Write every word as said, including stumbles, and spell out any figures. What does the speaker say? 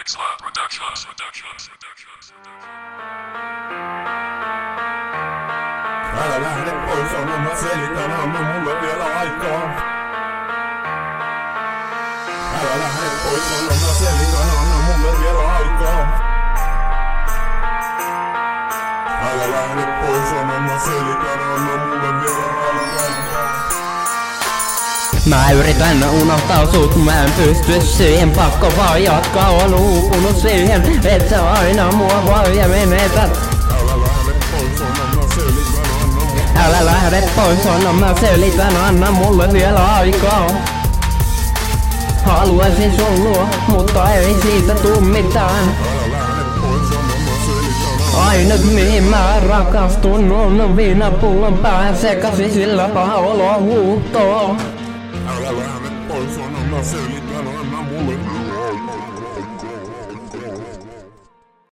Excellent Productions. Productions. Productions. Älä lähde pois, anna mä selitän, anna mulle vielä aikaa. Älä lähde pois, anna mä selitän, anna mulle vielä aikaa. Älä lähde pois, anna mä selitän, anna mulle vielä aikaa. Mä yritän unohtaa sut, mä en pysty siihen, pakko vaan jatkaa, on uupunut siihen, et sä aina mua vaan ja menetät. Älä lähde pois, anna mä selitän, anna mulle vielä aikaa. Älä lähde pois, anna mä selitän, anna mulle vielä aikaa. Haluaisin sun luo, mutta ei siitä tuu mitään. Älä lähde pois, anna mä selitän. Ainut mihin mä rakastun on viinapullon pää sekaisin, sillä paha olo huuhtoo. Älä lähde pois, anna mä selitän.